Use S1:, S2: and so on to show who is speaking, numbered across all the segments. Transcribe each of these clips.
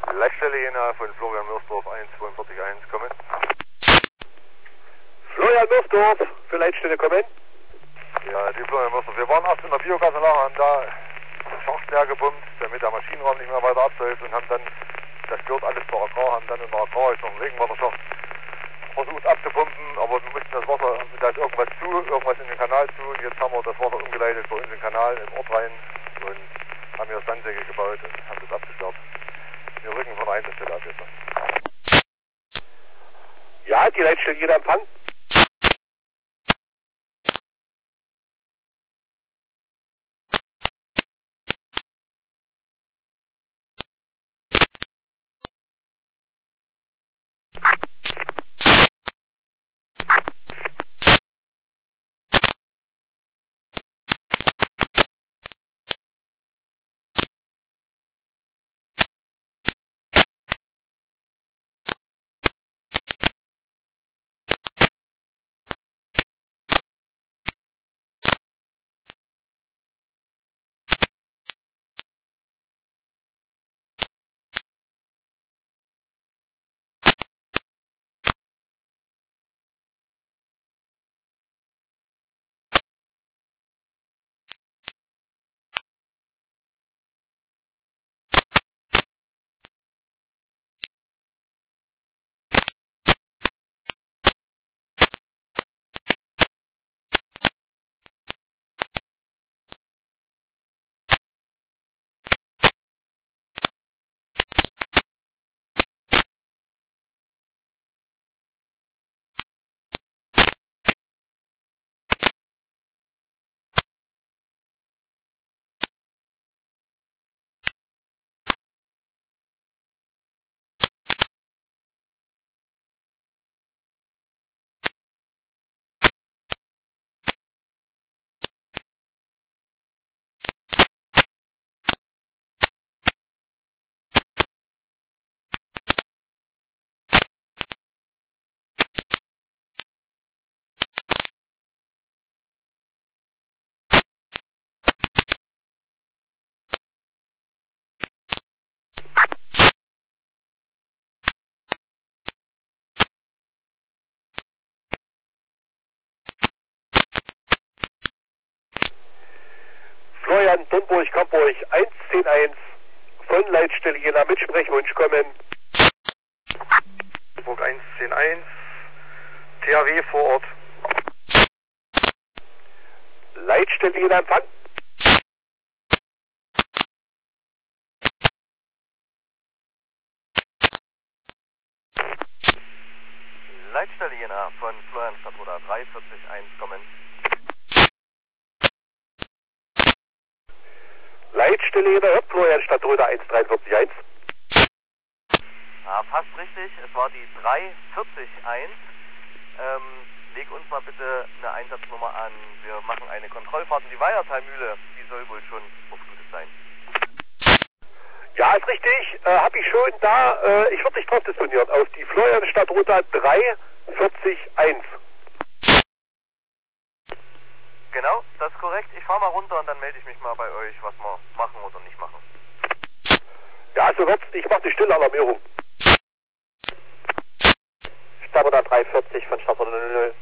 S1: Leitstelle Jena von Florian Mörsdorf 142.1 kommen.
S2: Florian Mörsdorf für Leitstelle kommen.
S1: Ja, die Florian Mörsdorf. Wir waren erst in der Biogasanlage, haben da Schacht leer gepumpt, damit der Maschinenraum nicht mehr weiter abläuft und haben dann, das gehört alles zur Agrar, haben dann in der Agrar jetzt noch einen Regenwasserschacht versucht abzupumpen, aber wir mussten das Wasser, da ist irgendwas in den Kanal zu und jetzt haben wir das Wasser umgeleitet bei uns in den Kanal im Ort rein und haben hier Sandsäcke gebaut und haben das abgesperrt. Wir rücken von der Einsatzstelle ab jetzt.
S2: Ja, die Leitstelle Jena Empfang. Florian Domburg, Kamburg 110.1 von Leitstelle Jena mit Sprechwunsch kommen.
S1: Hamburg 110.1, THW vor Ort.
S2: Leitstelle Jena Empfang.
S1: Leitstelle Jena von Florian Stadtroder 341 kommen.
S2: Leitstelle Jena Florian Stadtroder 143.1.
S1: Fast richtig, es war die 341. Leg uns mal bitte eine Einsatznummer an. Wir machen eine Kontrollfahrt in die Weiertalmühle. Die soll wohl schon überflutet sein.
S2: Ja, ist richtig. Hab ich schon da. Ich würde dich drauf disponieren auf die Florian Stadtroder 341.
S1: Genau, das ist korrekt. Ich fahre mal runter und dann melde ich mich mal bei euch, was wir machen oder nicht machen.
S2: Ja, so wird's. Ich mache die Stillalarmierung. Stadtroder 340 von Stadtroder 00.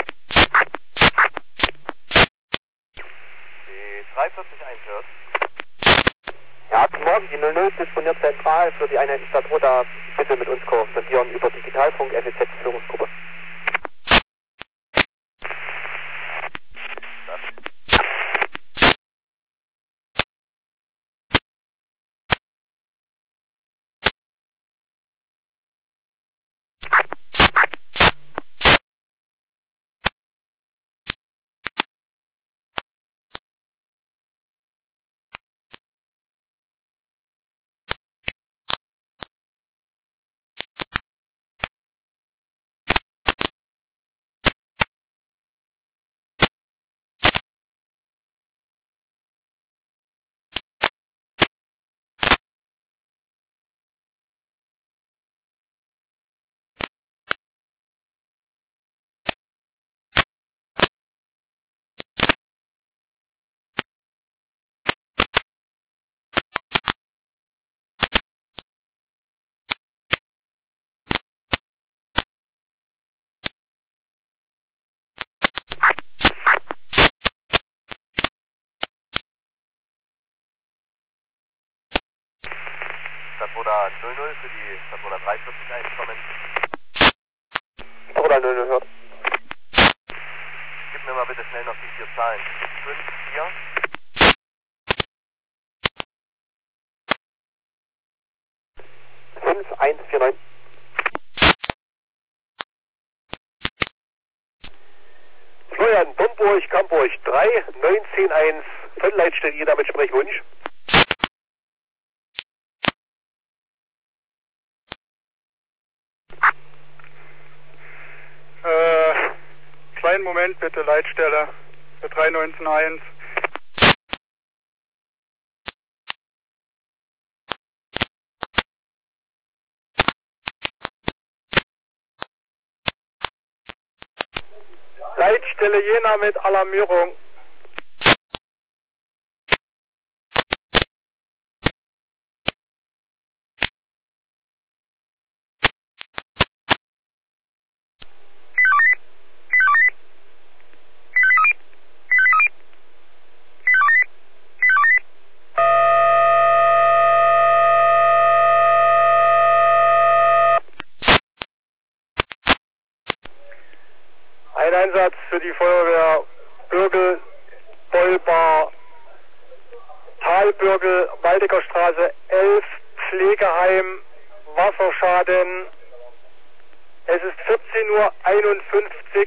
S1: Die 341 hört.
S2: Ja, guten Morgen, die 00 disponiert zentral für die Einheit Stadtroder. Bitte mit uns korrespondieren über Digitalfunk FEZ-Führungsgruppe. Stadtruder 00 für die Stadtruder 340 einkommen. Stadtruder 00 hört. Gib mir mal bitte schnell noch die 4 Zahlen. 5, 4.
S3: Florian, Domburg, Camburg 3, 19.1, von Leitstelle jeder mit Sprechwunsch.
S4: Kleinen Moment bitte, Leitstelle für 319.1. Leitstelle Jena mit Alarmierung. Ein Einsatz für die Feuerwehr Bürgel, Bollbar, Talbürgel, Waldecker Straße 11, Pflegeheim, Wasserschaden. Es ist 14:51 Uhr.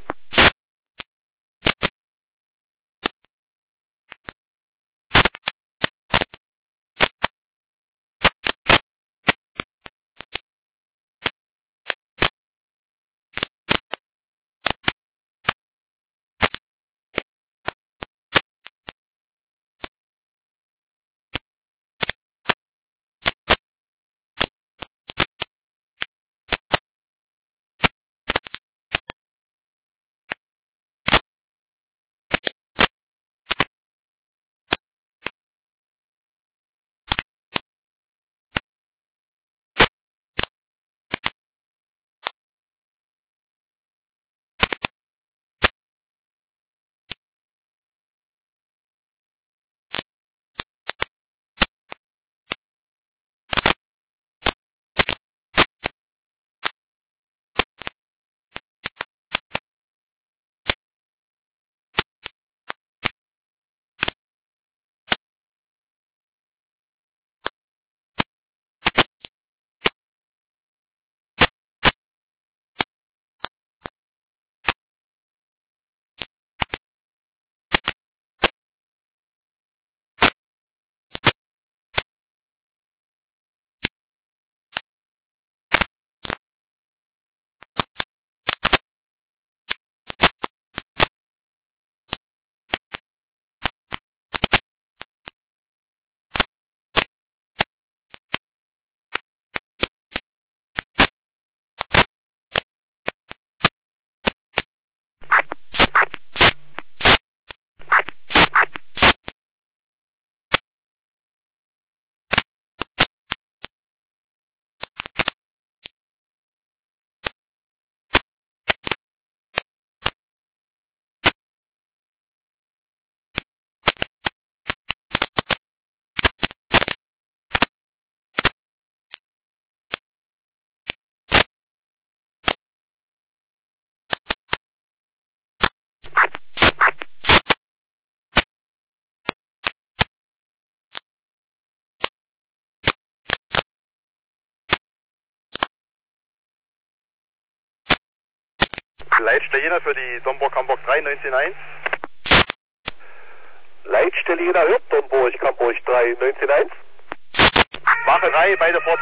S3: Leitstelle Jena für die Domburg Hamburg 3, 19.1. Leitstelle Jena hört Domburg Hamburg 3, 19.1. Wache 3, beide Fahrzeuge.